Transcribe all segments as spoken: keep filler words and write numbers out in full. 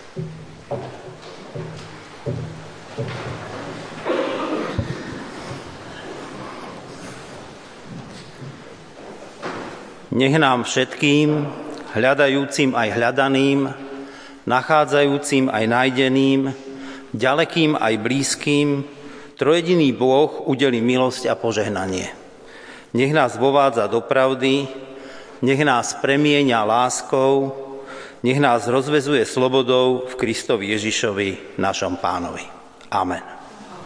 Nech nám všetkým, hľadajúcim aj hľadaným, nachádzajúcim aj nájdeným, ďalekým aj blízkym, trojediný Boh udeli milosť a požehnanie. Nech nás vovádza do pravdy, nech nás premieňa láskou, nech nás rozvezuje slobodou v Kristovi Ježišovi, našom Pánovi. Amen.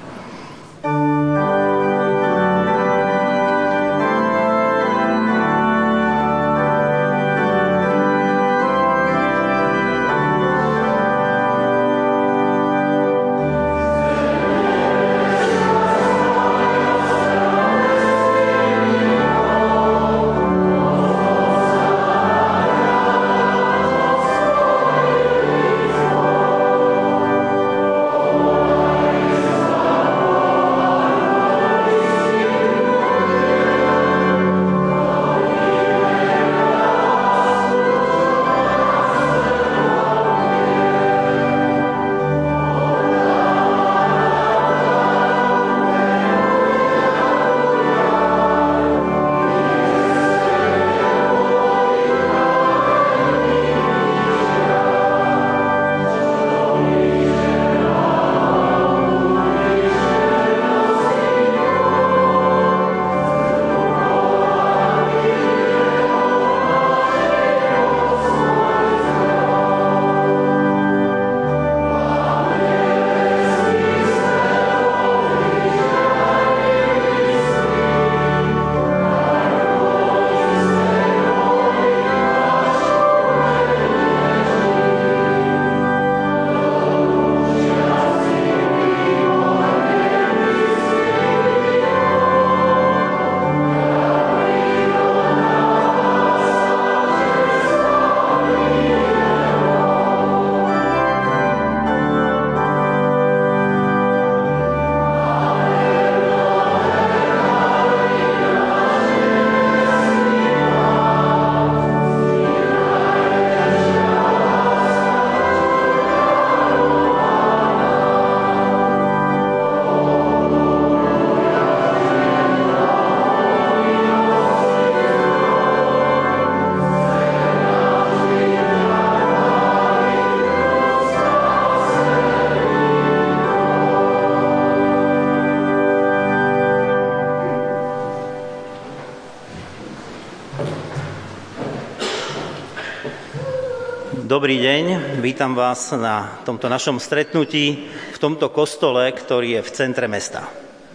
Dobrý deň, vítam vás na tomto našom stretnutí v tomto kostole, ktorý je v centre mesta.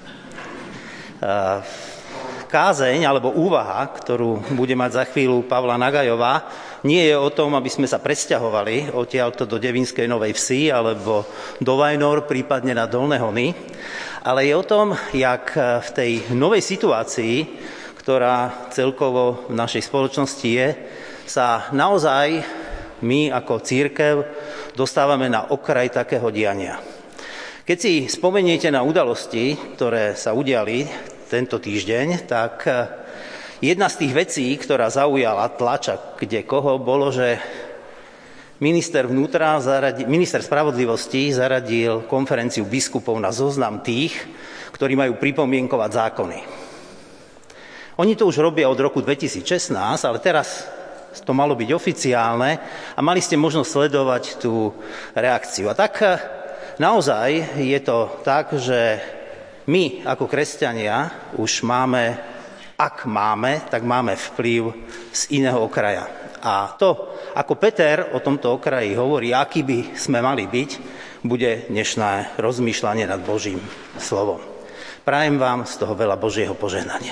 Kázeň alebo úvaha, ktorú bude mať za chvíľu Pavla Nagajová, nie je o tom, aby sme sa presťahovali odtiaľto do Devínskej Novej Vsi alebo do Vajnor, prípadne na Dolné Hony, ale je o tom, jak v tej novej situácii, ktorá celkovo v našej spoločnosti je, sa naozaj my ako cirkev dostávame na okraj takého diania. Keď si spomeniete na udalosti, ktoré sa udiali tento týždeň, tak jedna z tých vecí, ktorá zaujala tlača kde koho, bolo, že minister vnútra, zaradil, minister spravodlivosti zaradil konferenciu biskupov na zoznam tých, ktorí majú pripomienkovať zákony. Oni to už robia od roku dvetisícšestnásť, ale teraz to malo byť oficiálne a mali ste možnosť sledovať tú reakciu. A tak naozaj je to tak, že my ako kresťania už máme, ak máme, tak máme vplyv z iného okraja. A to, ako Peter o tomto okraji hovorí, aký by sme mali byť, bude dnešné rozmýšľanie nad Božím slovom. Prajem vám z toho veľa Božieho požehnania.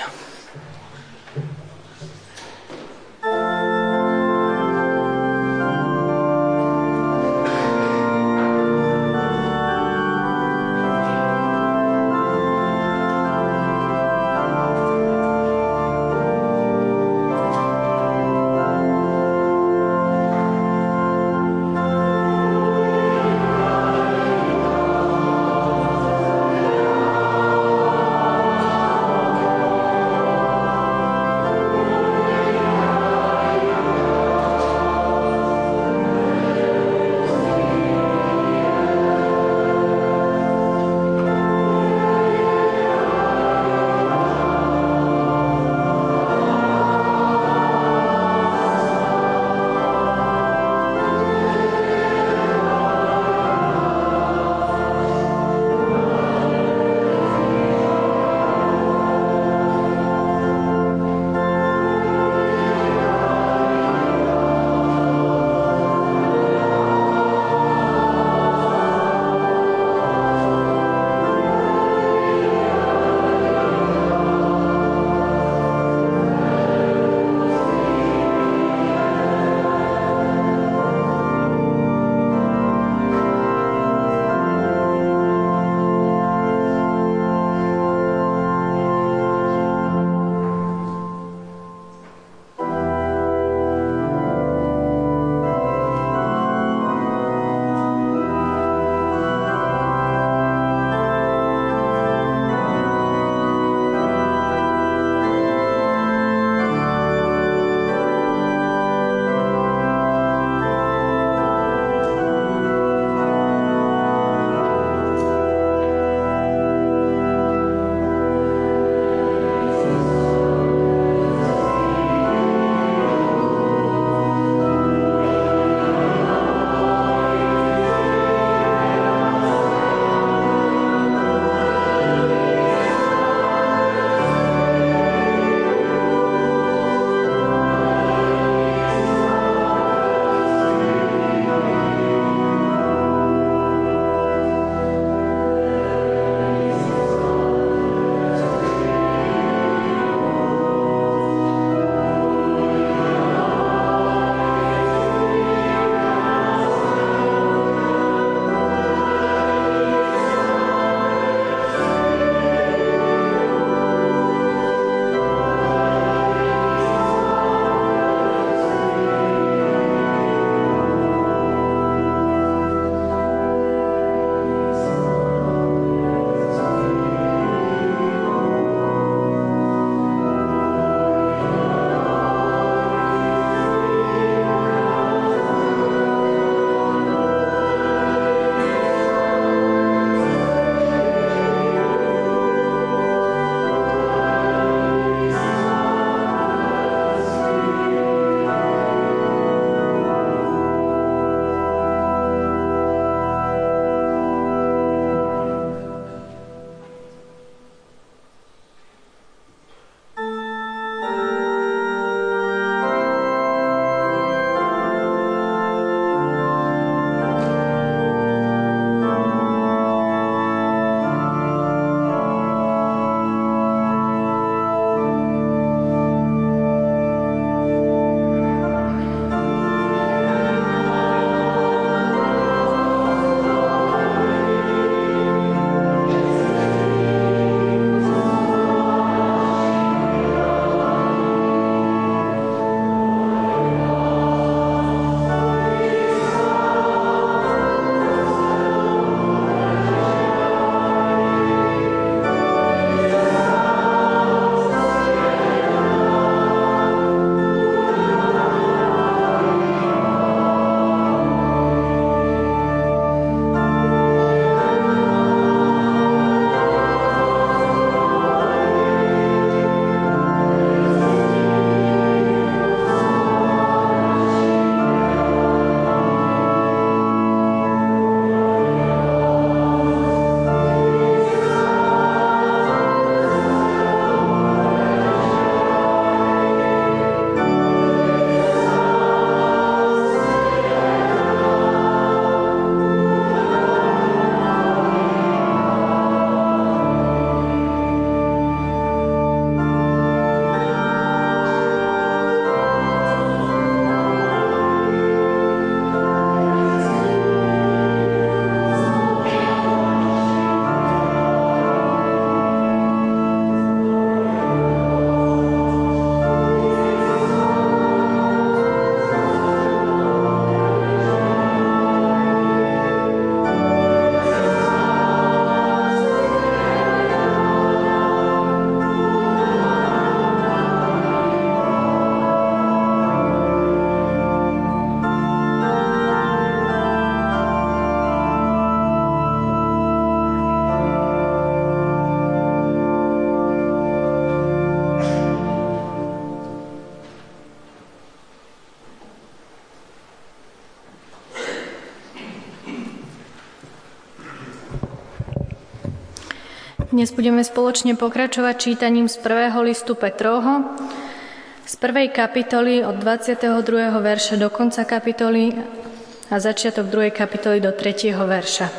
Dnes budeme spoločne pokračovať čítaním z prvého listu Petrovho, z prvej kapitoly od dvadsiateho druhého verša do konca kapitoly a začiatok druhej kapitoly do tretieho verša.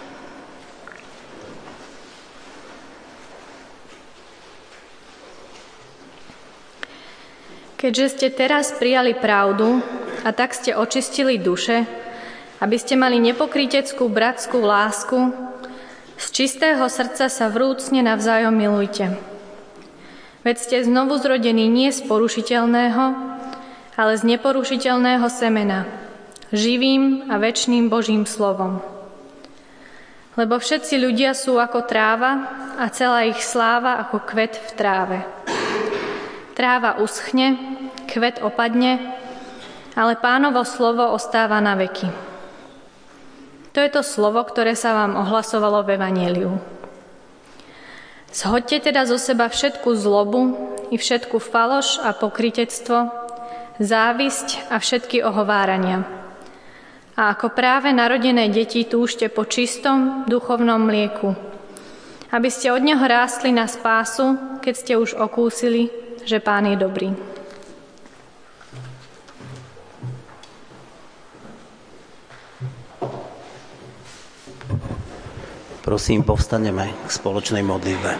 Keďže ste teraz prijali pravdu a tak ste očistili duše, aby ste mali nepokryteckú bratskú lásku, z čistého srdca sa vrúcne navzájom milujte. Veď ste znovu zrodení nie z porušiteľného, ale z neporušiteľného semena, živým a večným Božím slovom. Lebo všetci ľudia sú ako tráva a celá ich sláva ako kvet v tráve. Tráva uschne, kvet opadne, ale Pánovo slovo ostáva na veky. To je to slovo, ktoré sa vám ohlasovalo v evanjeliu. Zhoďte teda zo seba všetku zlobu i všetku faloš a pokrytectvo, závisť a všetky ohovárania. A ako práve narodené deti túžte po čistom duchovnom mlieku, aby ste od neho rástli na spásu, keď ste už okúsili, že Pán je dobrý. Prosím, povstaneme k spoločnej modlitbe.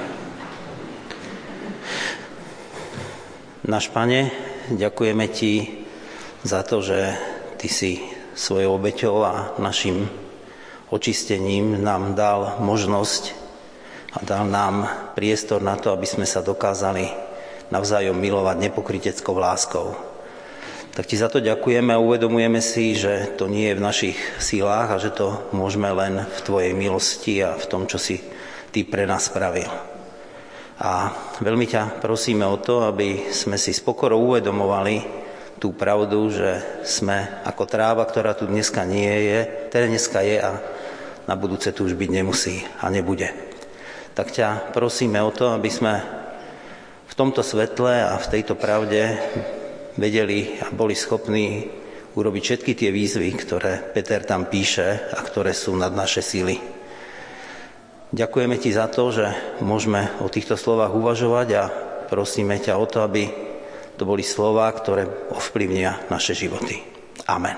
Náš Pane, ďakujeme Ti za to, že Ty si svojou obeťou a našim očistením nám dal možnosť a dal nám priestor na to, aby sme sa dokázali navzájom milovať nepokryteckou láskou. Tak Ti za to ďakujeme a uvedomujeme si, že to nie je v našich silách a že to môžeme len v Tvojej milosti a v tom, čo si Ty pre nás spravil. A veľmi ťa prosíme o to, aby sme si s pokorou uvedomovali tú pravdu, že sme ako tráva, ktorá tu dneska nie je, teda dneska je a na budúce tu už byť nemusí a nebude. Tak ťa prosíme o to, aby sme v tomto svetle a v tejto pravde vedeli a boli schopní urobiť všetky tie výzvy, ktoré Peter tam píše a ktoré sú nad naše síly. Ďakujeme Ti za to, že môžeme o týchto slovách uvažovať a prosíme ťa o to, aby to boli slová, ktoré ovplyvnia naše životy. Amen.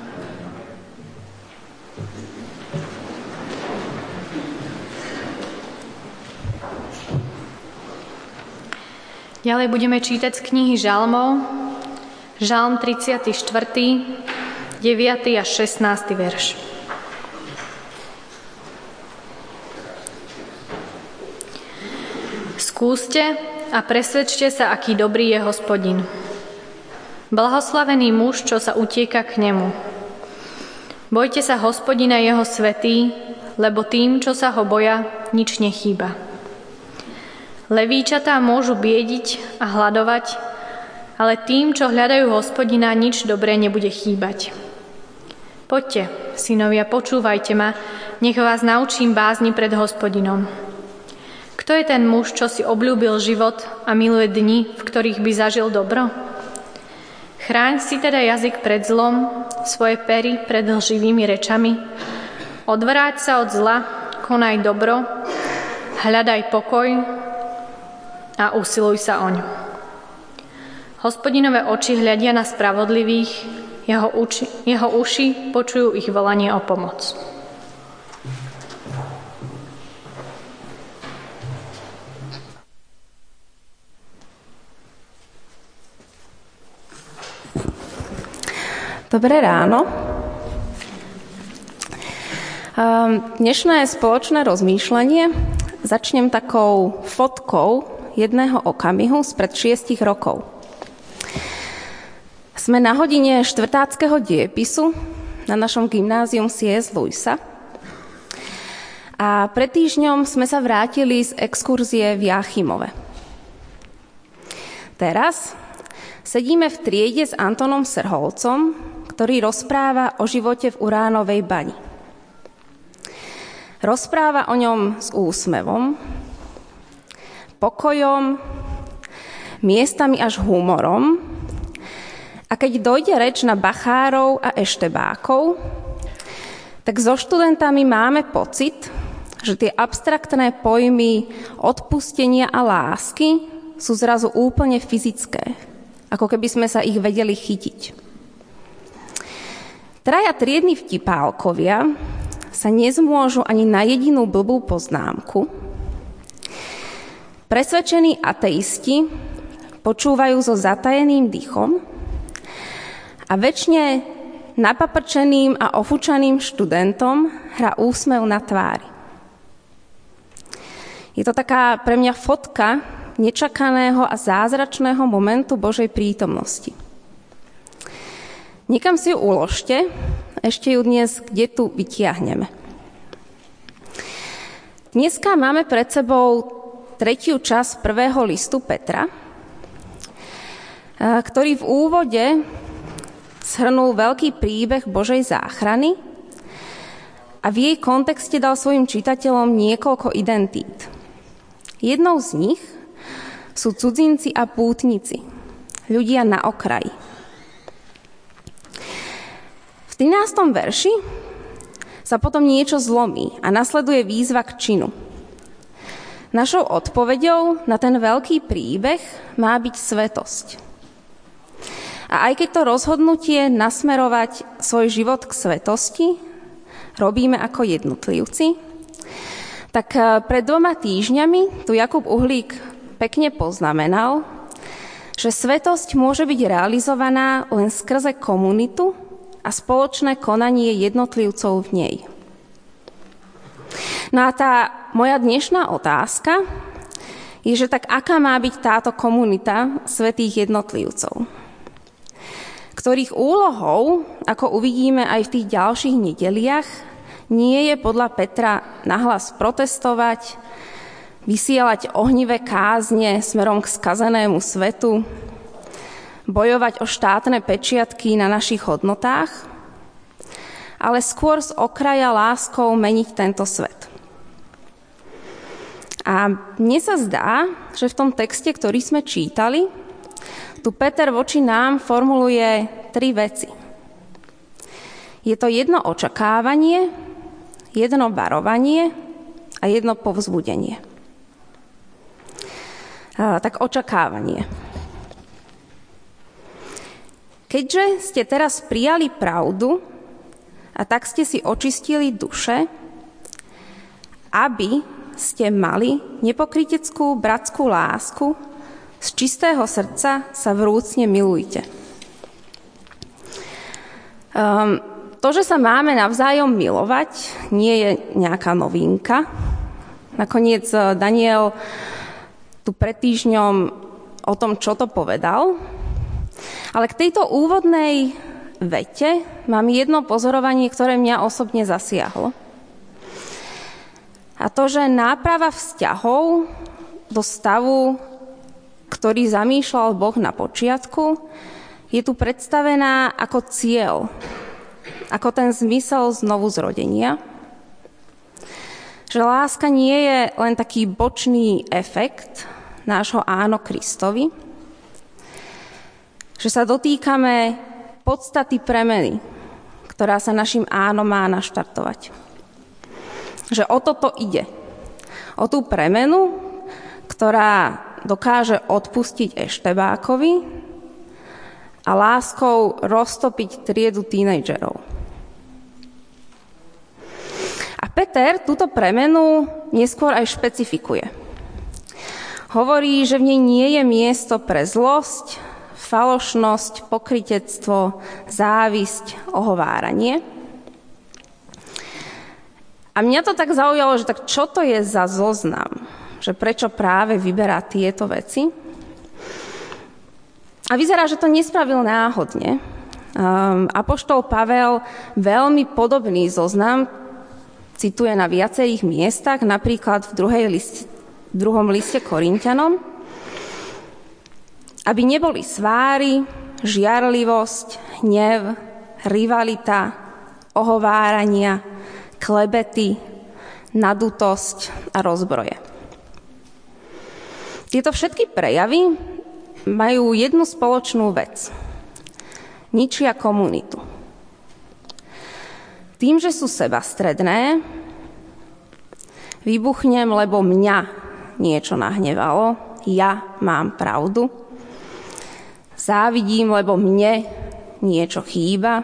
Ďalej budeme čítať z knihy Žalmov, Žalm tridsiaty štvrtý, deviaty až šestnásty verš. Skúste a presvedčte sa, aký dobrý je Hospodin. Blahoslavený muž, čo sa utieka k nemu. Bojte sa Hospodina jeho svätý, lebo tým, čo sa ho boja, nič nechýba. Levíčatá môžu biediť a hladovať, ale tým, čo hľadajú Hospodina, nič dobré nebude chýbať. Poďte, synovia, počúvajte ma, nech vás naučím bázni pred Hospodinom. Kto je ten muž, čo si obľúbil život a miluje dni, v ktorých by zažil dobro? Chráň si teda jazyk pred zlom, svoje pery pred lživými rečami. Odvráť sa od zla, konaj dobro, hľadaj pokoj a usiluj sa oň. Hospodinové oči hľadia na spravodlivých, jeho, uči, jeho uši počujú ich volanie o pomoc. Dobré ráno. Dnešné spoločné rozmýšľanie začnem takou fotkou jedného okamihu spred šiestich rokov. Sme na hodine štvrtáckeho diepisu na našom gymnázium C S Lewisa a pred týždňom sme sa vrátili z exkurzie v Jáchymove. Teraz sedíme v triede s Antonom Serholcom, ktorý rozpráva o živote v uránovej bani. Rozpráva o ňom s úsmevom, pokojom, miestami až humorom. A keď dojde reč na bachárov a eštebákov, tak so študentami máme pocit, že tie abstraktné pojmy odpustenia a lásky sú zrazu úplne fyzické, ako keby sme sa ich vedeli chytiť. Traja triedni vtipálkovia sa nezmôžu ani na jedinú blbú poznámku. Presvedčení ateisti počúvajú so zatajeným dýchom a večne napaprčeným a ofúčaným študentom hrá úsmev na tvári. Je to taká pre mňa fotka nečakaného a zázračného momentu Božej prítomnosti. Niekam si ju uložte, ešte ju dnes kde tu vytiahneme. Dneska máme pred sebou tretiu časť prvého listu Petra, ktorý v úvode shrnul veľký príbeh Božej záchrany a v jej kontexte dal svojim čitateľom niekoľko identít. Jednou z nich sú cudzinci a pútnici, ľudia na okraji. V trinástom verši sa potom niečo zlomí a nasleduje výzva k činu. Našou odpoveďou na ten veľký príbeh má byť svätosť. A aj keď to rozhodnutie nasmerovať svoj život k svetosti robíme ako jednotlivci, tak pred dvoma týždňami tu Jakub Uhlík pekne poznamenal, že svätosť môže byť realizovaná len skrze komunitu a spoločné konanie jednotlivcov v nej. No a tá moja dnešná otázka je, že tak aká má byť táto komunita svätých jednotlivcov, ktorých úlohou, ako uvidíme aj v tých ďalších nedeliach, nie je podľa Petra nahlas protestovať, vysielať ohnivé kázne smerom k skazenému svetu, bojovať o štátne pečiatky na našich hodnotách, ale skôr z okraja láskou meniť tento svet. A mne sa zdá, že v tom texte, ktorý sme čítali, tu Peter voči nám formuluje tri veci. Je to jedno očakávanie, jedno varovanie a jedno povzbudenie. A, tak očakávanie. Keďže ste teraz prijali pravdu a tak ste si očistili duše, aby ste mali nepokryteckú bratskú lásku, z čistého srdca sa vrúcne milujte. Um, to, že sa máme navzájom milovať, nie je nejaká novinka. Nakoniec Daniel tu pred týždňom o tom, čo to povedal. Ale k tejto úvodnej vete mám jedno pozorovanie, ktoré mňa osobne zasiahlo. A to, že náprava vzťahov do stavu, ktorý zamýšľal Boh na počiatku, je tu predstavená ako cieľ, ako ten zmysel znovu zrodenia. Že láska nie je len taký bočný efekt nášho áno Kristovi, že sa dotýkame podstaty premeny, ktorá sa našim áno má naštartovať. Že o toto ide. O tú premenu, ktorá dokáže odpustiť eštebákovi a láskou roztopiť triedu tínejdžerov. A Peter túto premenu neskôr aj špecifikuje. Hovorí, že v nej nie je miesto pre zlosť, falošnosť, pokrytectvo, závisť, ohováranie. A mňa to tak zaujalo, že tak čo to je za zoznam? Že prečo práve vyberá tieto veci? A vyzerá, že to nespravil náhodne. Um, apoštol Pavel veľmi podobný zoznam cituje na viacerých miestach, napríklad v, druhej list, v druhom liste Korinťanom, aby neboli sváry, žiarlivosť, hnev, rivalita, ohovárania, klebety, nadutosť a rozbroje. Tieto všetky prejavy majú jednu spoločnú vec. Ničia komunitu. Tým, že sú sebastredné, Vybuchnem, lebo mňa niečo nahnevalo. Ja mám pravdu. Závidím, lebo mne niečo chýba.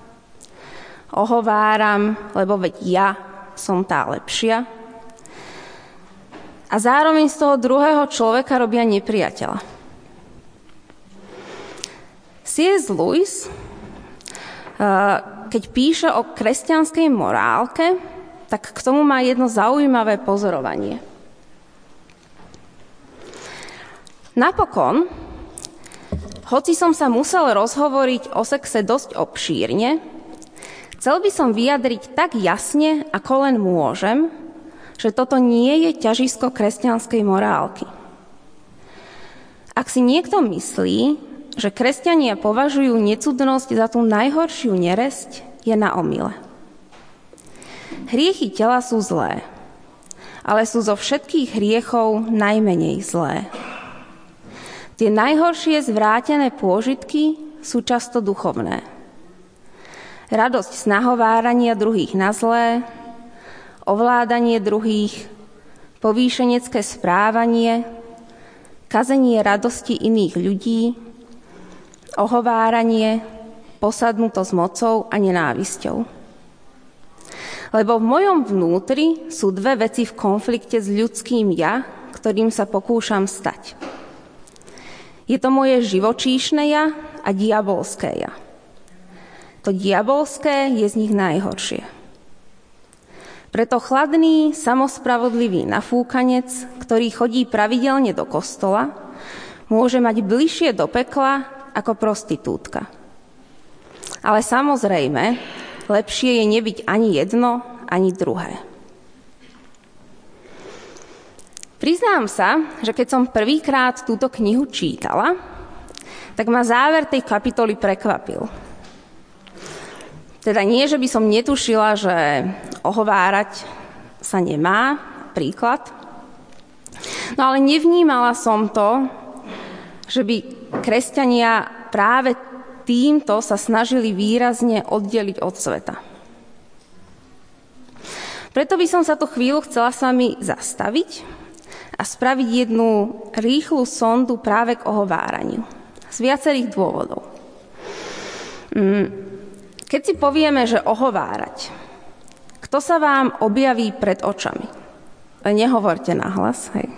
Ohováram, lebo veď ja som tá lepšia. A zároveň z toho druhého človeka robia nepriateľa. C S. Lewis, keď píše o kresťanskej morálke, tak k tomu má jedno zaujímavé pozorovanie. Napokon, hoci som sa musel rozhovoriť o sexe dosť obšírne, chcel by som vyjadriť tak jasne, ako len môžem, že toto nie je ťažisko kresťanskej morálky. Ak si niekto myslí, že kresťania považujú necudnosť za tú najhoršiu neresť, je na omyle. Hriechy tela sú zlé, ale sú zo všetkých hriechov najmenej zlé. Tie najhoršie zvrátené pôžitky sú často duchovné. Radosť z nahovárania druhých na zlé, ovládanie druhých, povýšenecké správanie, kazenie radosti iných ľudí, ohováranie, posadnuto s mocou a nenávisťou. Lebo v mojom vnútri sú dve veci v konflikte s ľudským ja, ktorým sa pokúšam stať. Je to moje živočíšne ja a diabolské ja. To diabolské je z nich najhoršie. Preto chladný, samospravodlivý nafúkanec, ktorý chodí pravidelne do kostola, môže mať bližšie do pekla ako prostitútka. Ale samozrejme, lepšie je nebyť ani jedno, ani druhé. Priznám sa, že keď som prvýkrát túto knihu čítala, tak ma záver tej kapitoly prekvapil. Teda nie, že by som netušila, že ohovárať sa nemá, príklad. No ale nevnímala som to, že by kresťania práve týmto sa snažili výrazne oddeliť od sveta. Preto by som sa tu chvíľu chcela s vami zastaviť a spraviť jednu rýchlu sondu práve k ohováraniu. Z viacerých dôvodov. Keď si povieme, že ohovárať, kto sa vám objaví pred očami? Nehovorte nahlas, hej.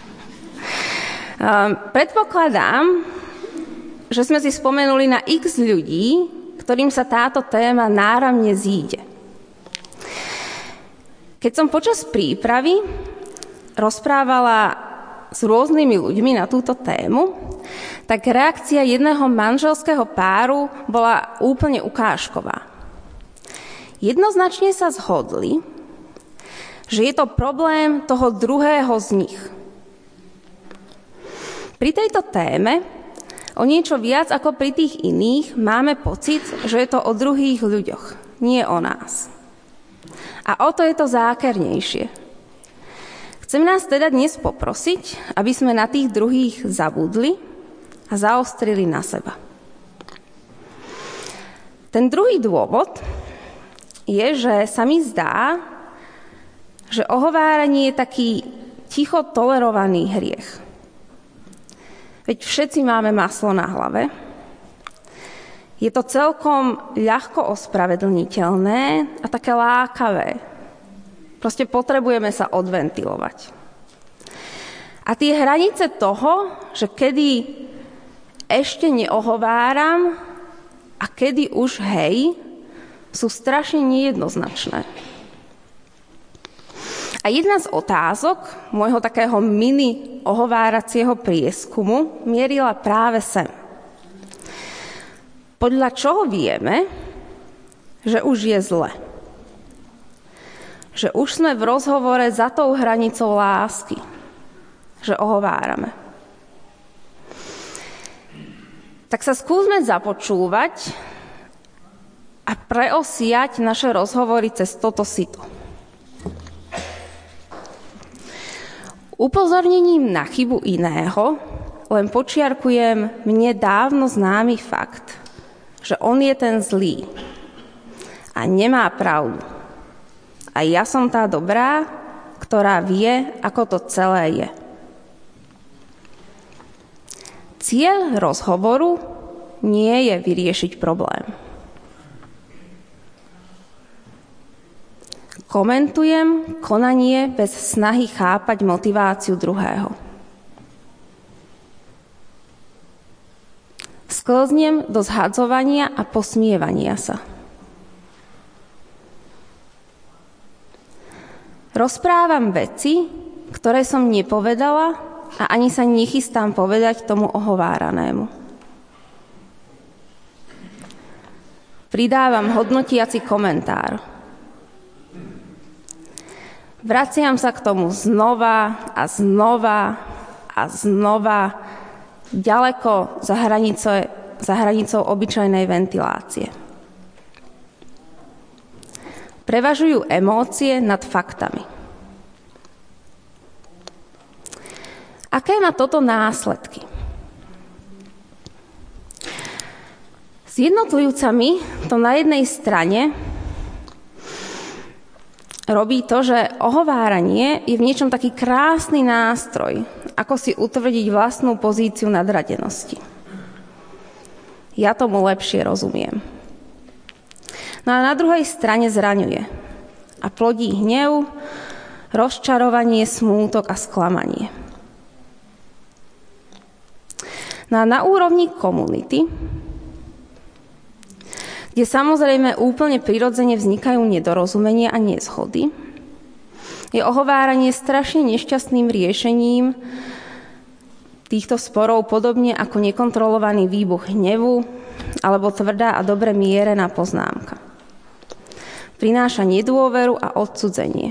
Um, predpokladám, že sme si spomenuli na x ľudí, ktorým sa táto téma náramne zíde. Keď som počas prípravy rozprávala s rôznymi ľuďmi na túto tému, tak reakcia jedného manželského páru bola úplne ukážková. Jednoznačne sa zhodli, že je to problém toho druhého z nich. Pri tejto téme o niečo viac ako pri tých iných máme pocit, že je to o druhých ľuďoch, nie o nás. A o to je to zákernejšie. Chcem nás teda dnes poprosiť, aby sme na tých druhých zabudli a zaostrili na seba. Ten druhý dôvod je, že sa mi zdá, že ohováranie je taký ticho tolerovaný hriech. Veď všetci máme maslo na hlave. Je to celkom ľahko ospravedlniteľné a také lákavé. Proste potrebujeme sa odventilovať. A tie hranice toho, že kedy ešte neohováram a kedy už hej, sú strašne nejednoznačné. A jedna z otázok môjho takého mini ohováracieho prieskumu mierila práve sem. Podľa čoho vieme, že už je zle? Že už sme v rozhovore za tou hranicou lásky. Že ohovárame. Tak sa skúsme započúvať a preosiať naše rozhovory cez toto sito. Upozornením na chybu iného len počiarkujem mne dávno známy fakt, že on je ten zlý a nemá pravdu. A ja som tá dobrá, ktorá vie, ako to celé je. Cieľ rozhovoru nie je vyriešiť problém. Komentujem konanie bez snahy chápať motiváciu druhého. Sklznem do zhadzovania a posmievania sa. Rozprávam veci, ktoré som nepovedala a ani sa nechystám povedať tomu ohováranému. Pridávam hodnotiaci komentár. Vraciam sa k tomu znova a znova a znova, ďaleko za hranicou, za hranicou obyčajnej ventilácie. Prevažujú emócie nad faktami. Aké má toto následky? S jednotlivcami to na jednej strane robí to, že ohováranie je v niečom taký krásny nástroj, ako si utvrdiť vlastnú pozíciu nadradenosti. Ja tomu lepšie rozumiem. No a na druhej strane zraňuje a plodí hnev, rozčarovanie, smútok a sklamanie. No a na úrovni komunity, kde samozrejme úplne prirodzene vznikajú nedorozumenia a nezhody, je ohováranie strašne nešťastným riešením týchto sporov, podobne ako nekontrolovaný výbuch hnevu alebo tvrdá a dobre mierená poznámka. Prináša nedôveru a odcudzenie.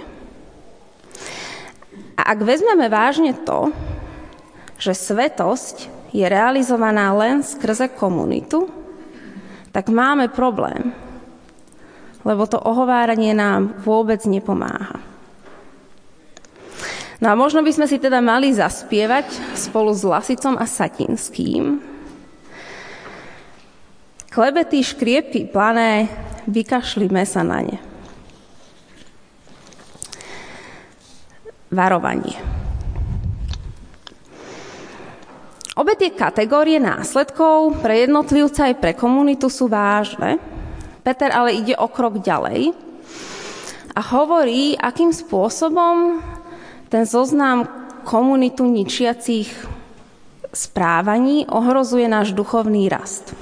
A ak vezmeme vážne to, že svetosť je realizovaná len skrze komunitu, tak máme problém, lebo to ohováranie nám vôbec nepomáha. No a možno by sme si teda mali zaspievať spolu s Lasicom a Satinským. Klebety, škriepky plané, vykašlime sa na ne. Varovanie. Obe tie kategórie následkov pre jednotlivca aj pre komunitu sú vážne. Peter ale ide o krok ďalej a hovorí, akým spôsobom ten zoznam komunitu ničiacich správaní ohrozuje náš duchovný rast.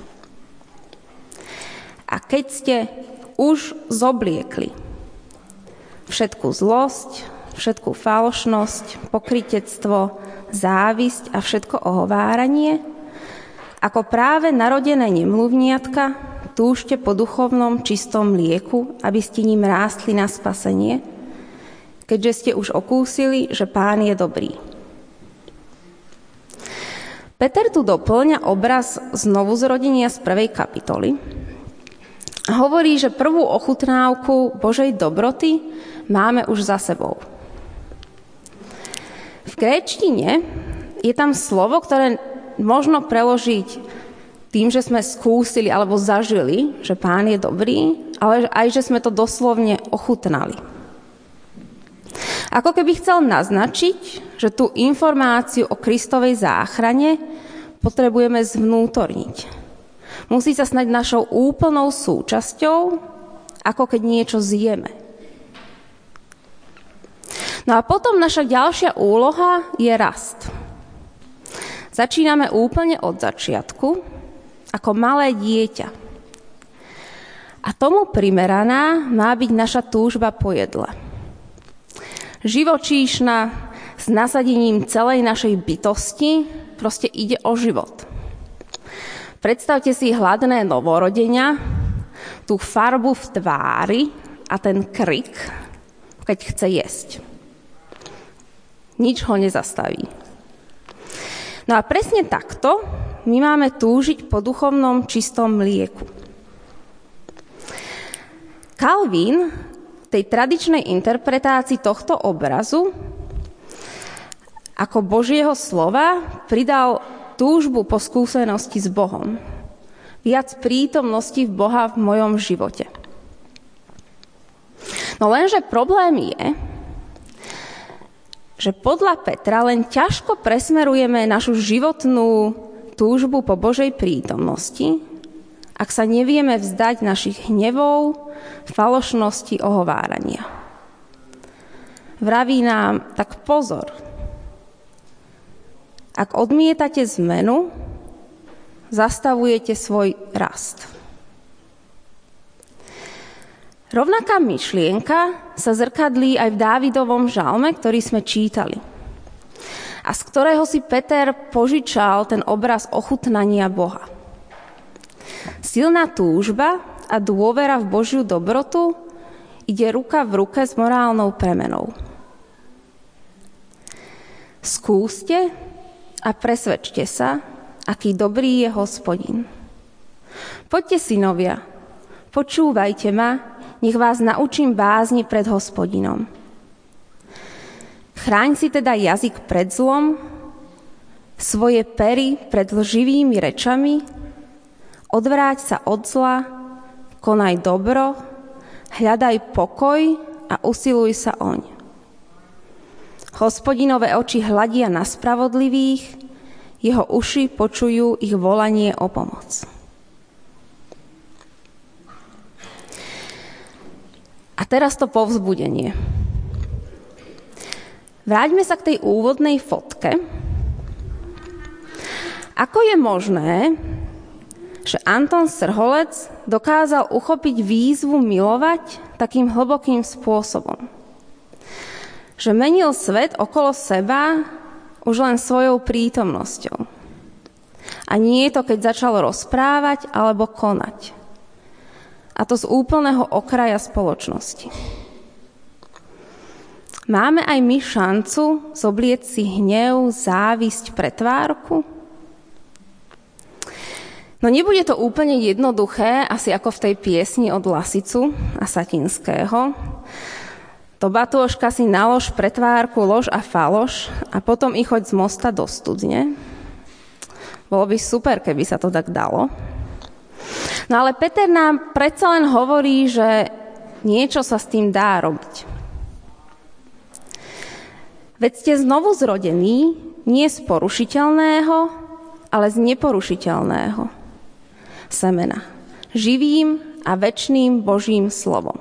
A keď ste už zobliekli všetku zlosť, všetku falošnosť, pokrytectvo, závisť a všetko ohováranie, ako práve narodené nemluvniatka, túžte po duchovnom čistom mlieku, aby ste ním rástli na spasenie, keďže ste už okúsili, že Pán je dobrý. Peter tu doplňa obraz znovuzrodenia z prvej kapitoly a hovorí, že prvú ochutnávku Božej dobroty máme už za sebou. V gréčtine je tam slovo, ktoré možno preložiť tým, že sme skúsili alebo zažili, že Pán je dobrý, ale aj, že sme to doslovne ochutnali. Ako keby chcel naznačiť, že tú informáciu o Kristovej záchrane potrebujeme zvnútorniť. Musí sa snať našou úplnou súčasťou, ako keď niečo zjeme. No a potom naša ďalšia úloha je rast. Začíname úplne od začiatku, ako malé dieťa. A tomu primeraná má byť naša túžba po jedle. Živočíšna, s nasadením celej našej bytosti, proste ide o život. Predstavte si hladné novorodenia, tú farbu v tvári a ten krik, keď chce jesť. Nič ho nezastaví. No a presne takto my máme túžiť po duchovnom čistom mlieku. Calvin v tej tradičnej interpretácii tohto obrazu ako Božieho slova pridal túžbu po skúsenosti s Bohom. Viac prítomnosti v Boha v mojom živote. No lenže problém je, že podľa Petra len ťažko presmerujeme našu životnú túžbu po Božej prítomnosti, ak sa nevieme vzdať našich hnevov, falošnosti, ohovárania. Vraví nám, tak pozor. Ak odmietate zmenu, zastavujete svoj rast. Rovnaká myšlienka sa zrkadlí aj v Dávidovom žalme, ktorý sme čítali. A z ktorého si Peter požičal ten obraz ochutnania Boha. Silná túžba a dôvera v Božiu dobrotu ide ruka v ruke s morálnou premenou. Skúste a presvedčte sa, aký dobrý je Hospodin. Poďte, synovia, počúvajte ma, nech vás naučím bázni pred Hospodinom. Chráň si teda jazyk pred zlom, svoje pery pred lživými rečami, odvráť sa od zla, konaj dobro, hľadaj pokoj a usiluj sa oň. Hospodinové oči hľadia na spravodlivých, jeho uši počujú ich volanie o pomoc. A teraz to povzbudenie. Vráťme sa k tej úvodnej fotke. Ako je možné, že Anton Srholec dokázal uchopiť výzvu milovať takým hlbokým spôsobom? Že menil svet okolo seba už len svojou prítomnosťou. A nie je to, keď začal rozprávať alebo konať. A to z úplného okraja spoločnosti. Máme aj my šancu zoblieť si hnev, závisť, pretvárku? No nebude to úplne jednoduché, asi ako v tej piesni od Lasicu a Satinského. To batôžka si nalož pretvárku, lož a faloš a potom ich choď z mosta do studne. Bolo by super, keby sa to tak dalo. No ale Peter nám predsa len hovorí, že niečo sa s tým dá robiť. Veď ste znovu zrodení nie z porušiteľného, ale z neporušiteľného semena. Živým a večným Božím slovom.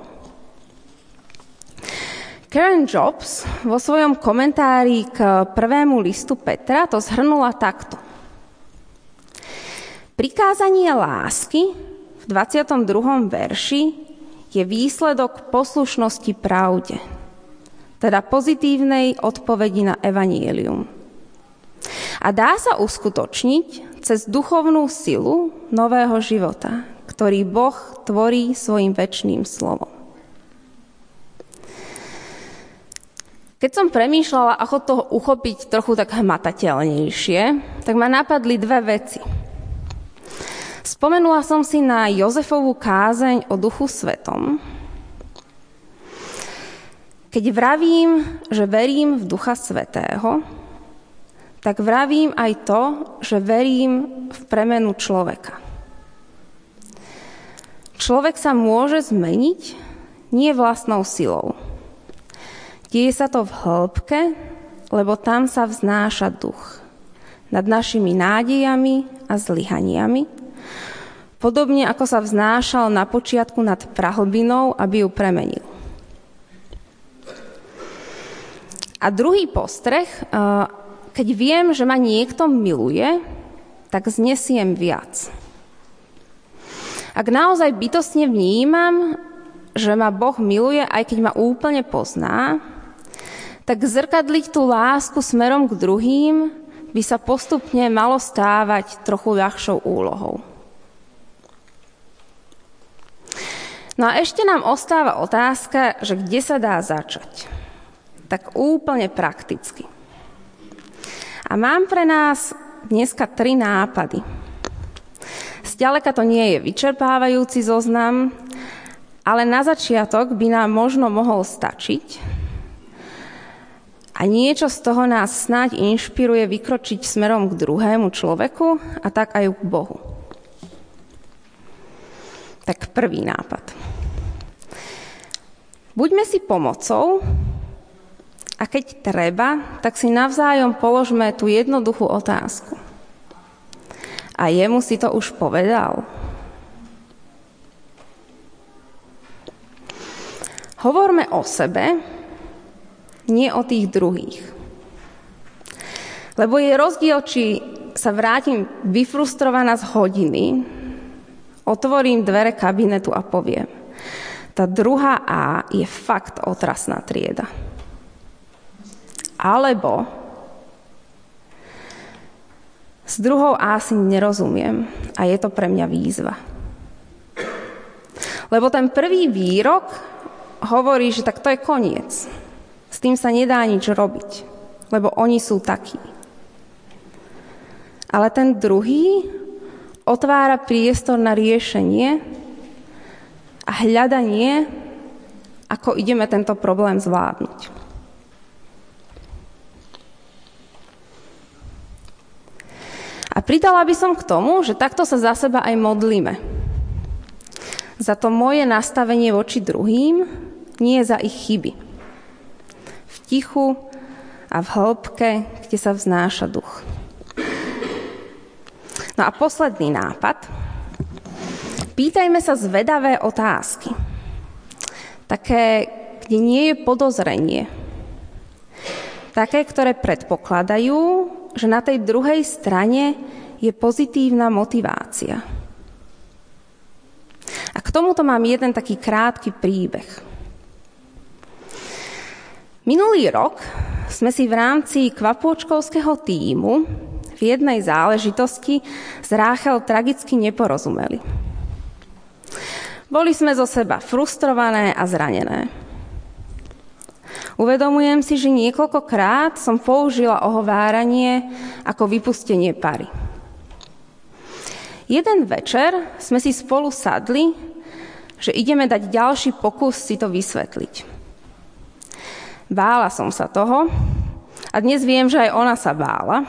Karen Jobs vo svojom komentári k prvému listu Petra to zhrnula takto. Prikázanie lásky v dvadsiatom druhom verši je výsledok poslušnosti pravde, teda pozitívnej odpovedi na evanjelium. A dá sa uskutočniť cez duchovnú silu nového života, ktorý Boh tvorí svojim večným slovom. Keď som premýšľala, ako to uchopiť trochu tak hmatateľnejšie, tak ma napadli dve veci. Spomenula som si na Jozefovú kázeň o Duchu Svetom. Keď vravím, že verím v Ducha Svätého, tak vravím aj to, že verím v premenu človeka. Človek sa môže zmeniť nie vlastnou silou. Deje sa to v hĺbke, lebo tam sa vznáša duch nad našimi nádejami a zlyhaniami, podobne ako sa vznášal na počiatku nad prahlbinou, aby ju premenil. A druhý postreh, keď viem, že ma niekto miluje, tak znesiem viac. Ak naozaj bytostne vnímam, že ma Boh miluje, aj keď ma úplne pozná, tak zrkadliť tú lásku smerom k druhým by sa postupne malo stávať trochu ľahšou úlohou. No a ešte nám ostáva otázka, že kde sa dá začať. Tak úplne prakticky. A mám pre nás dneska tri nápady. Zďaleka to nie je vyčerpávajúci zoznam, ale na začiatok by nám možno mohol stačiť. A niečo z toho nás snáď inšpiruje vykročiť smerom k druhému človeku a tak aj k Bohu. Tak prvý nápad. Buďme si pomocou a A keď treba, tak si navzájom položme tú jednoduchú otázku. A jemu si to už povedal? Hovorme o sebe, nie o tých druhých. Lebo je rozdiel, či sa vrátim vyfrustrovaná z hodiny, otvorím dvere kabinetu a poviem: tá druhá A je fakt otrasná trieda. Alebo s druhou A si nerozumiem a je to pre mňa výzva. Lebo ten prvý výrok hovorí, že tak to je koniec. S tým sa nedá nič robiť, lebo oni sú takí. Ale ten druhý otvára priestor na riešenie a hľadanie, ako ideme tento problém zvládnuť. A pridala by som k tomu, že takto sa za seba aj modlíme. Za to moje nastavenie voči druhým, nie za ich chyby. V tichu a v hĺbke, kde sa vznáša duch. No a posledný nápad. Pýtajme sa zvedavé otázky. Také, kde nie je podozrenie. Také, ktoré predpokladajú, že na tej druhej strane je pozitívna motivácia. A k tomuto mám jeden taký krátky príbeh. Minulý rok sme si v rámci kvapôčkovského tímu v jednej záležitosti s Ráchel tragicky neporozumeli. Boli sme zo seba frustrované a zranené. Uvedomujem si, že niekoľkokrát som použila ohováranie ako vypustenie pary. Jeden večer sme si spolu sadli, že ideme dať ďalší pokus si to vysvetliť. Bála som sa toho a dnes viem, že aj ona sa bála.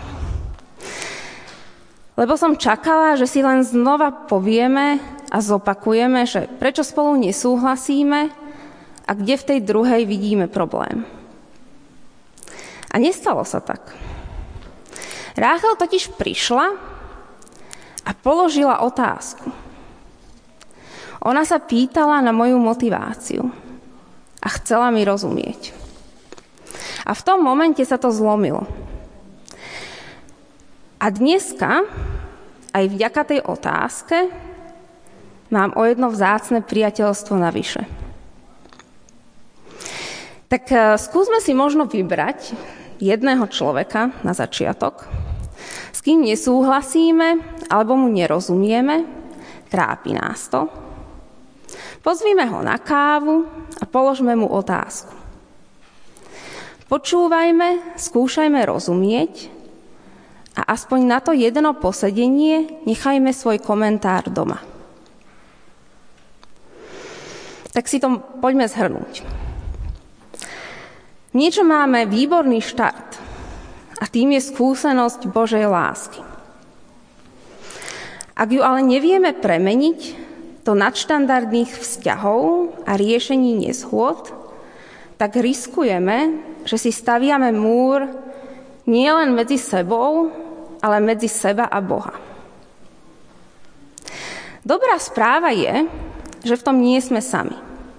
Lebo som čakala, že si len znova povieme a zopakujeme, že prečo spolu nesúhlasíme a kde v tej druhej vidíme problém. A nestalo sa tak. Ráchel totiž prišla a položila otázku. Ona sa pýtala na moju motiváciu a chcela mi rozumieť. A v tom momente sa to zlomilo. A dneska, aj vďaka tej otázke, mám o jedno vzácne priateľstvo navyše. Tak skúsme si možno vybrať jedného človeka na začiatok, s kým nesúhlasíme alebo mu nerozumieme, trápi nás to. Pozvime ho na kávu a položme mu otázku. Počúvajme, skúšajme rozumieť a aspoň na to jedno posedenie nechajme svoj komentár doma. Tak si to poďme zhrnúť. Niečo máme výborný štart a tým je skúsenosť Božej lásky. Ak ju ale nevieme premeniť do nadštandardných vzťahov a riešení nezhôd, tak riskujeme, že si staviame múr nielen medzi sebou, ale medzi seba a Boha. Dobrá správa je, že v tom nie sme sami.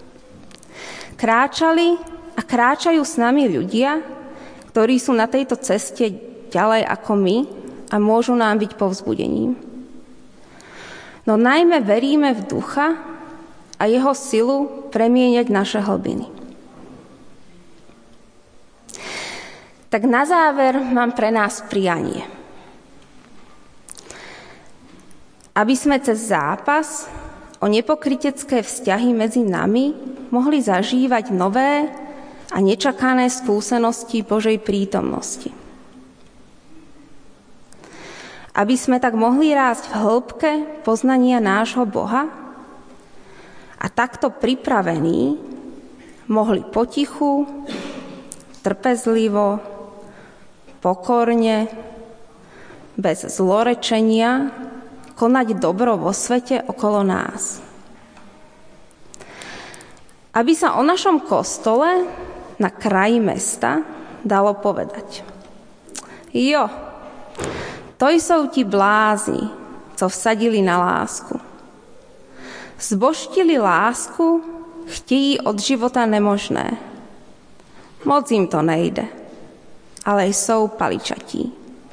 Kráčali a kráčajú s nami ľudia, ktorí sú na tejto ceste ďalej ako my a môžu nám byť povzbudením. No najmä veríme v Ducha a jeho silu premieňať naše hlbiny. Tak na záver mám pre nás prianie. Aby sme cez zápas o nepokrytecké vzťahy medzi nami mohli zažívať nové a nečakané skúsenosti Božej prítomnosti. Aby sme tak mohli rásť v hĺbke poznania nášho Boha a takto pripravení mohli potichu, trpezlivo, pokorne, bez zlorečenia konať dobro vo svete okolo nás. Aby sa o našom kostole na kraji mesta dalo povedať. Jo, to sú ti blázni, co vsadili na lásku. Zboštili lásku, chtějí od života nemožné. Moc jim to nejde, ale jsou paličatí.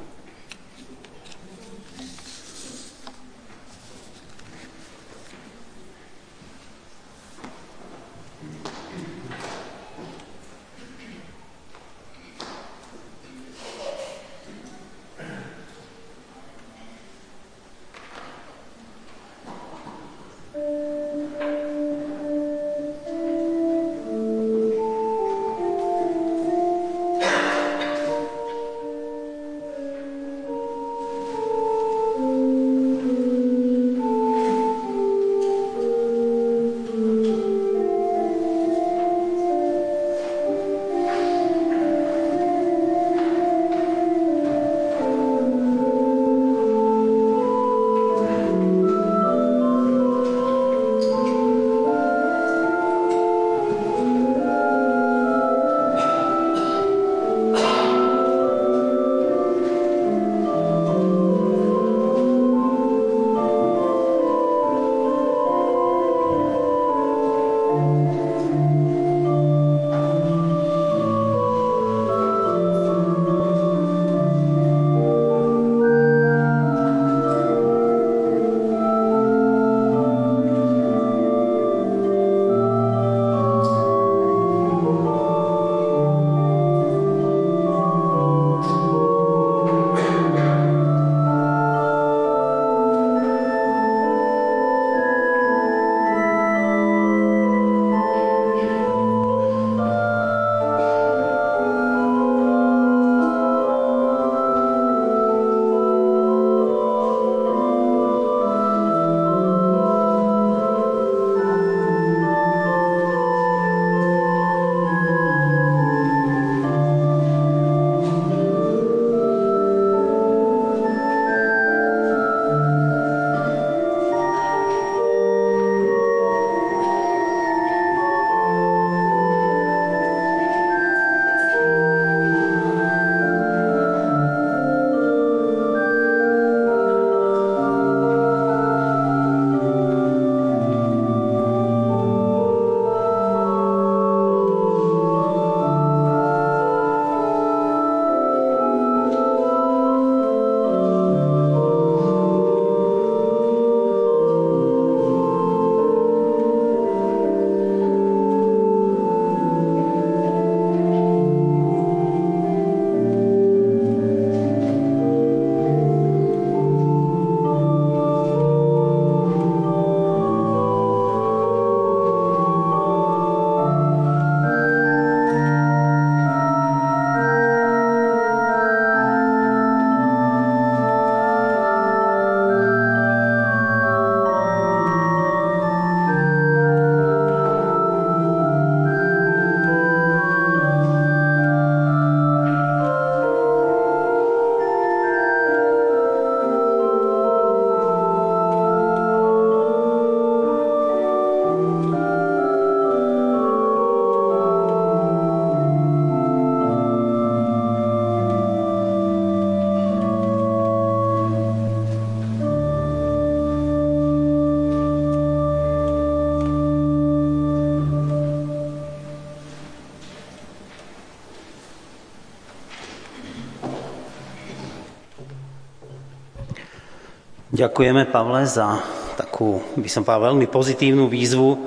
Ďakujeme, Pavle, za takú, by som povedal, veľmi pozitívnu výzvu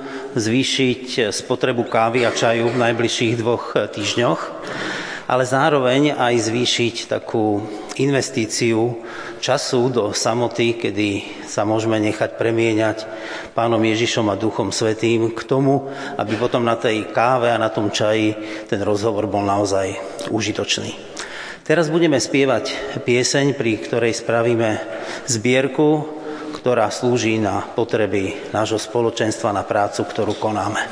zvýšiť spotrebu kávy a čaju v najbližších dvoch týždňoch, ale zároveň aj zvýšiť takú investíciu času do samoty, kedy sa môžeme nechať premieňať Pánom Ježišom a Duchom Svätým k tomu, aby potom na tej káve a na tom čaji ten rozhovor bol naozaj užitočný. Teraz budeme spievať pieseň, pri ktorej spravíme zbierku, ktorá slúži na potreby nášho spoločenstva, na prácu, ktorú konáme.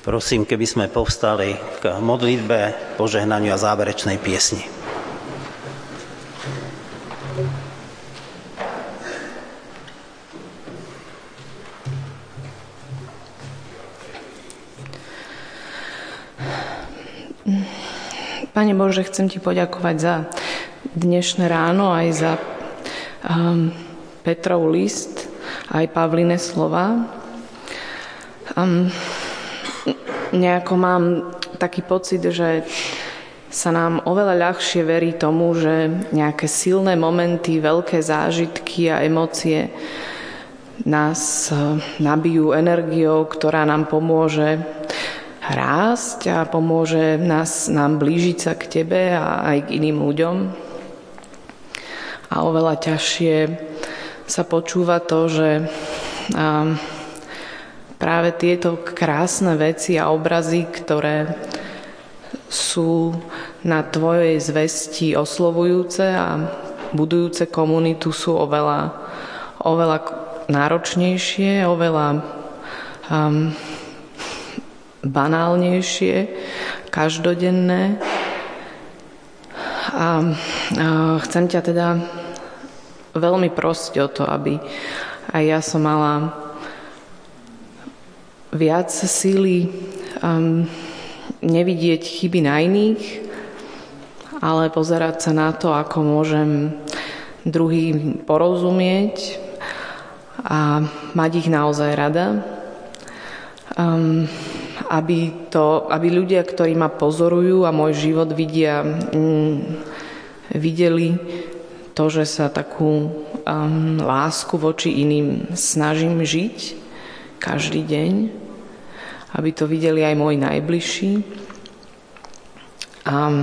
Prosím, keby sme povstali k modlitbe, požehnaniu a záverečnej piesni. Pane Bože, chcem Ti poďakovať za dnešné ráno, aj za um, Petrov list, aj Pavline slova. Um, nejako mám taký pocit, že sa nám oveľa ľahšie verí tomu, že nejaké silné momenty, veľké zážitky a emócie nás nabijú energiou, ktorá nám pomôže rásť a pomôže nás, nám blížiť sa k Tebe a aj k iným ľuďom. A oveľa ťažšie sa počúva to, že um, práve tieto krásne veci a obrazy, ktoré sú na Tvojej zvesti oslovujúce a budujúce komunitu, sú oveľa, oveľa náročnejšie, oveľa um, banálnejšie, každodenné. A, a chcem ťa teda veľmi prosiť o to, aby aj ja som mala viac síly um, nevidieť chyby na iných, ale pozerať sa na to, ako môžem druhým porozumieť a mať ich naozaj rada. Um, aby, to, aby ľudia, ktorí ma pozorujú a môj život vidia, mm, videli to, že sa takú um, lásku voči iným snažím žiť každý deň, aby to videli aj moji najbližší. A,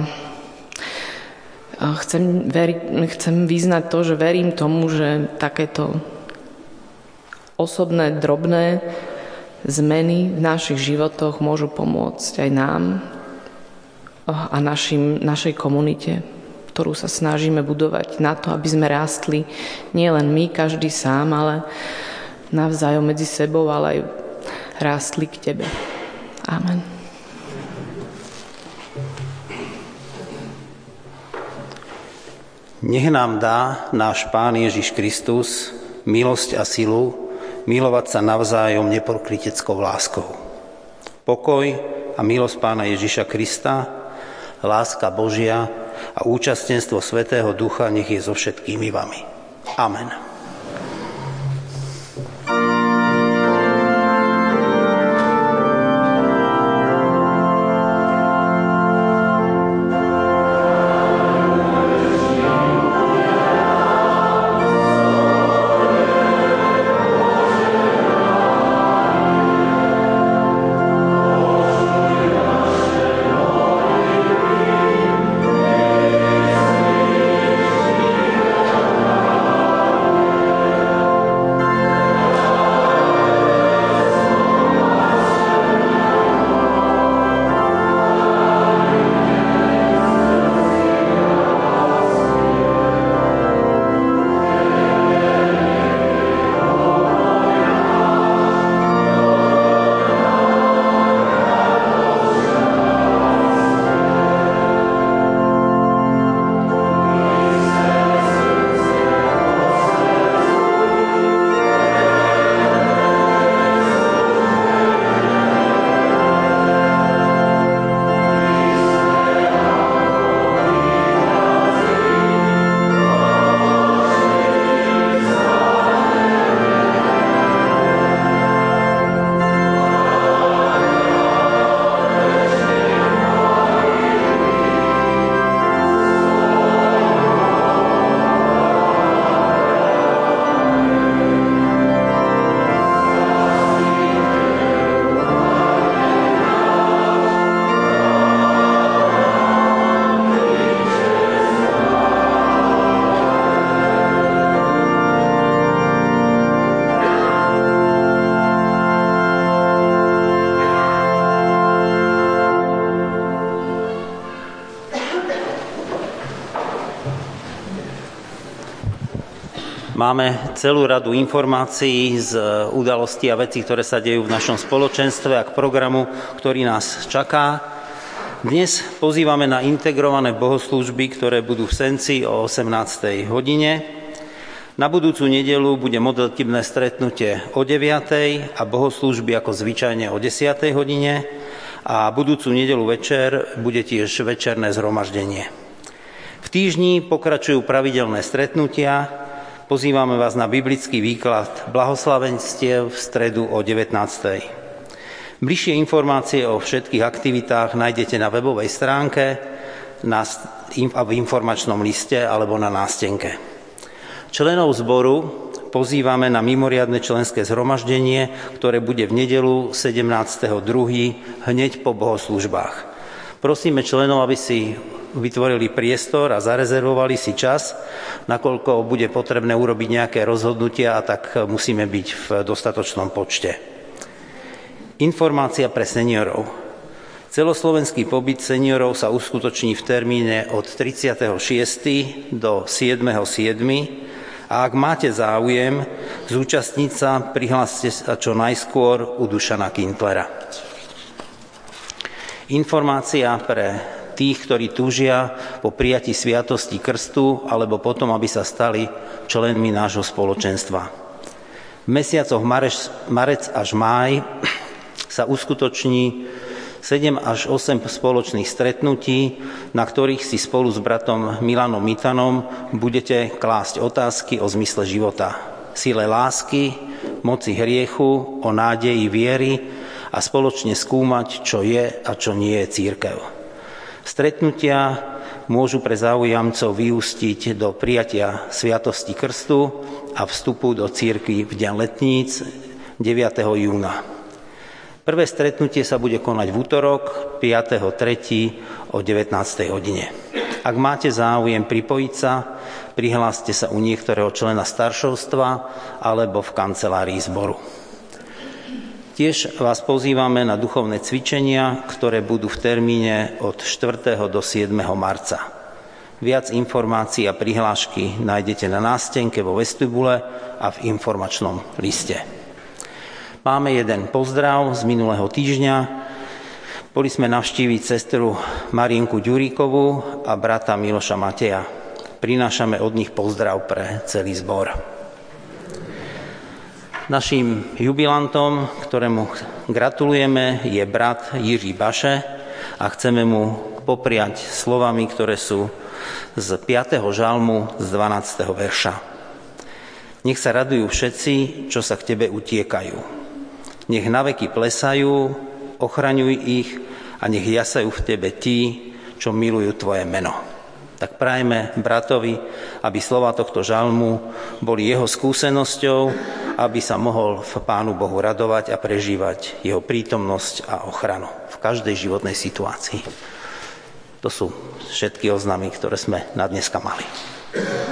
a chcem, veriť, chcem vyznať to, že verím tomu, že takéto osobné, drobné zmeny v našich životoch môžu pomôcť aj nám a našim, našej komunite, ktorú sa snažíme budovať na to, aby sme rástli nielen my, každý sám, ale navzájom medzi sebou, ale aj rástli k Tebe. Amen. Nech nám dá náš Pán Ježiš Kristus milosť a silu milovať sa navzájom neprokryteckou láskou. Pokoj a milosť Pána Ježiša Krista, láska Božia a účastenstvo Svätého Ducha nech je so všetkými vami. Amen. Máme celú radu informácií z udalostí a vecí, ktoré sa dejú v našom spoločenstve a k programu, ktorý nás čaká. Dnes pozývame na integrované bohoslúžby, ktoré budú v Senci o osemnástej hodine. Na budúcu nedeľu bude modlitebné stretnutie o deviatej a bohoslúžby ako zvyčajne o desiatej hodine a budúcu nedeľu večer bude tiež večerné zhromaždenie. V týždni pokračujú pravidelné stretnutia. Pozývame vás na biblický výklad blahoslavenstiev v stredu o devätnástej. Bližšie informácie o všetkých aktivitách nájdete na webovej stránke na, v informačnom liste alebo na nástenke. Členov zboru pozývame na mimoriadne členské zhromaždenie, ktoré bude v nedeľu sedemnásteho druhého hneď po bohoslúžbách. Prosíme členov, aby si vytvorili priestor a zarezervovali si čas, nakoľko bude potrebné urobiť nejaké rozhodnutia a tak musíme byť v dostatočnom počte. Informácia pre seniorov. Celoslovenský pobyt seniorov sa uskutoční v termíne od tridsiateho šiesteho do siedmeho siedmeho a ak máte záujem zúčastniť sa, prihláste sa čo najskôr u Dušana Kintlera. Informácia pre tých, ktorí túžia po prijatí sviatosti krstu alebo potom, aby sa stali členmi nášho spoločenstva. V mesiacoch marec až máj sa uskutoční sedem až osem spoločných stretnutí, na ktorých si spolu s bratom Milanom Mitanom budete klásť otázky o zmysle života, sile lásky, moci hriechu, o nádeji viery a spoločne skúmať, čo je a čo nie je cirkev. Stretnutia môžu pre záujamcov vyústiť do prijatia sviatosti krstu a vstupu do cirkvi v deň letníc deviateho júna. Prvé stretnutie sa bude konať v útorok piateho tretieho o devätnástej hodine. Ak máte záujem pripojiť sa, prihláste sa u niektorého člena staršovstva alebo v kancelárii zboru. Tiež vás pozývame na duchovné cvičenia, ktoré budú v termíne od štvrtého do siedmeho marca. Viac informácií a prihlášky nájdete na nástenke vo vestibule a v informačnom liste. Máme jeden pozdrav z minulého týždňa. Boli sme navštíviť sestru Marienku Ďuríkovú a brata Miloša Mateja. Prinášame od nich pozdrav pre celý zbor. Naším jubilantom, ktorému gratulujeme, je brat Jiří Baše a chceme mu popriať slovami, ktoré sú z piateho žalmu z dvanásteho verša. Nech sa radujú všetci, čo sa k tebe utiekajú. Nech naveky plesajú, ochraňuj ich a nech jasajú v tebe tí, čo milujú tvoje meno. Tak prajme bratovi, aby slova tohto žalmu boli jeho skúsenosťou, aby sa mohol v Pánu Bohu radovať a prežívať jeho prítomnosť a ochranu v každej životnej situácii. To sú všetky oznámy, ktoré sme na dneska mali.